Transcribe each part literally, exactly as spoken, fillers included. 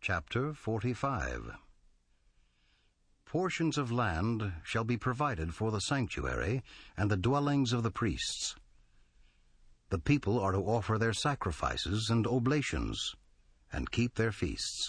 Chapter forty-five. Portions of land shall be provided for the sanctuary and the dwellings of the priests. The people are to offer their sacrifices and oblations, and keep their feasts.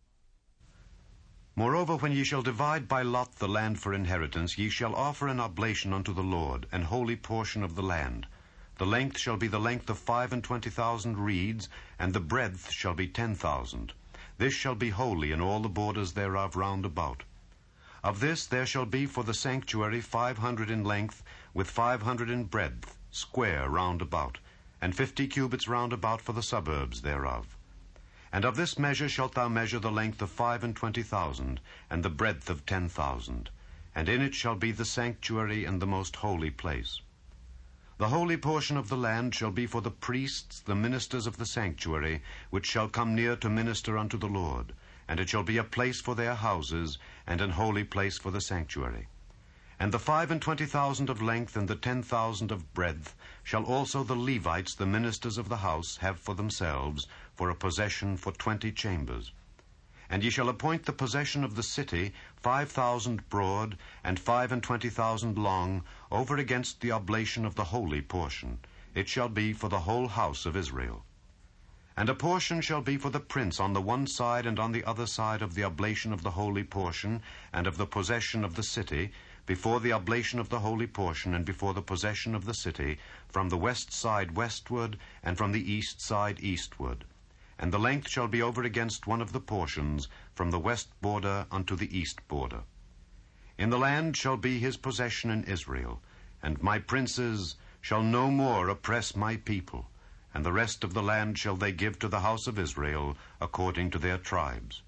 Moreover, when ye shall divide by lot the land for inheritance, ye shall offer an oblation unto the Lord, an holy portion of the land. The length shall be the length of five and twenty thousand reeds, and the breadth shall be ten thousand. This shall be holy in all the borders thereof round about. Of this there shall be for the sanctuary five hundred in length, with five hundred in breadth, square round about, and fifty cubits round about for the suburbs thereof. And of this measure shalt thou measure the length of five and twenty thousand, and the breadth of ten thousand. And in it shall be the sanctuary and the most holy place. The holy portion of the land shall be for the priests, the ministers of the sanctuary, which shall come near to minister unto the Lord. And it shall be a place for their houses, and an holy place for the sanctuary. And the five and twenty thousand of length, and the ten thousand of breadth, shall also the Levites, the ministers of the house, have for themselves, for a possession for twenty chambers. And ye shall appoint the possession of the city, five thousand broad, and five and twenty thousand long, over against the oblation of the holy portion. It shall be for the whole house of Israel. And a portion shall be for the prince on the one side and on the other side of the oblation of the holy portion, and of the possession of the city, before the oblation of the holy portion, and before the possession of the city, from the west side westward, and from the east side eastward. And the length shall be over against one of the portions, from the west border unto the east border. In the land shall be his possession in Israel, and my princes shall no more oppress my people, and the rest of the land shall they give to the house of Israel, according to their tribes.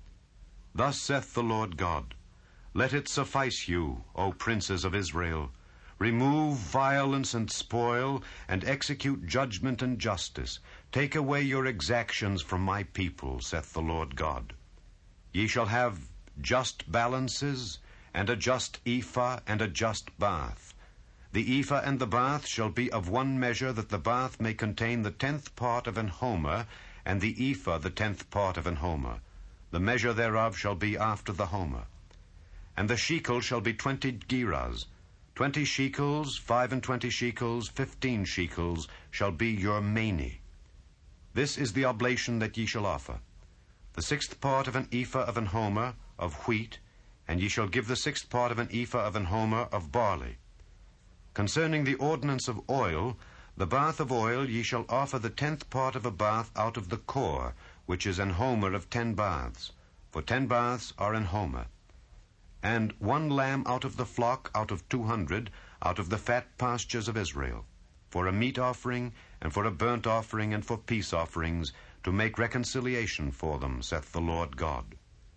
Thus saith the Lord God, Let it suffice you, O princes of Israel. Remove violence and spoil, and execute judgment and justice. Take away your exactions from my people, saith the Lord God. Ye shall have just balances, and a just ephah, and a just bath. The ephah and the bath shall be of one measure, that the bath may contain the tenth part of an homer, and the ephah the tenth part of an homer. The measure thereof shall be after the homer. And the shekel shall be twenty gerahs. Twenty shekels, five and twenty shekels, fifteen shekels shall be your mani. This is the oblation that ye shall offer. The sixth part of an ephah of an homer of wheat, and ye shall give the sixth part of an ephah of an homer of barley. Concerning the ordinance of oil, the bath of oil ye shall offer the tenth part of a bath out of the core, which is an homer of ten baths, for ten baths are an homer. And one lamb out of the flock, out of two hundred, out of the fat pastures of Israel, for a meat offering, and for a burnt offering, and for peace offerings, to make reconciliation for them, saith the Lord God.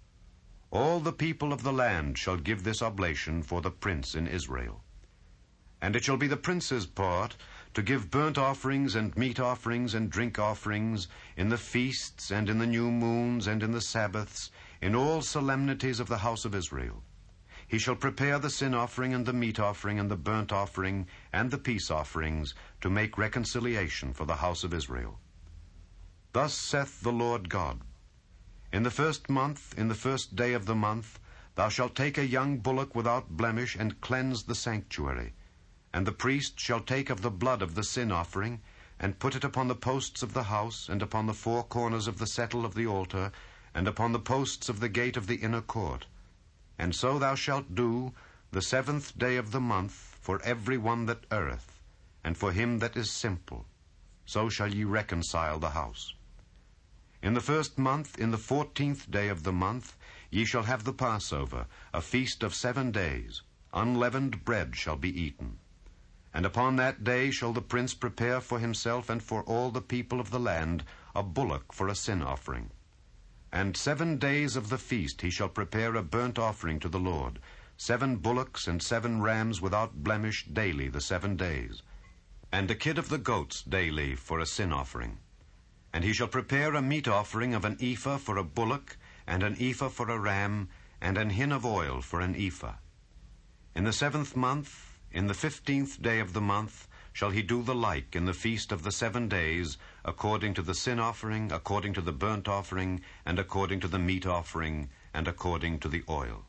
All the people of the land shall give this oblation for the prince in Israel. And it shall be the prince's part to give burnt offerings and meat offerings and drink offerings in the feasts and in the new moons and in the Sabbaths, in all solemnities of the house of Israel. He shall prepare the sin offering and the meat offering and the burnt offering and the peace offerings to make reconciliation for the house of Israel. Thus saith the Lord God, In the first month, in the first day of the month, thou shalt take a young bullock without blemish and cleanse the sanctuary. And the priest shall take of the blood of the sin offering, and put it upon the posts of the house, and upon the four corners of the settle of the altar, and upon the posts of the gate of the inner court. And so thou shalt do the seventh day of the month for every one that erreth, and for him that is simple. So shall ye reconcile the house. In the first month, in the fourteenth day of the month, ye shall have the Passover, a feast of seven days. Unleavened bread shall be eaten. And upon that day shall the prince prepare for himself and for all the people of the land a bullock for a sin offering. And seven days of the feast he shall prepare a burnt offering to the Lord, seven bullocks and seven rams without blemish daily the seven days, and a kid of the goats daily for a sin offering. And he shall prepare a meat offering of an ephah for a bullock, and an ephah for a ram, and an hin of oil for an ephah. In the seventh month, in the fifteenth day of the month, shall he do the like in the feast of the seven days, according to the sin offering, according to the burnt offering, and according to the meat offering, and according to the oil.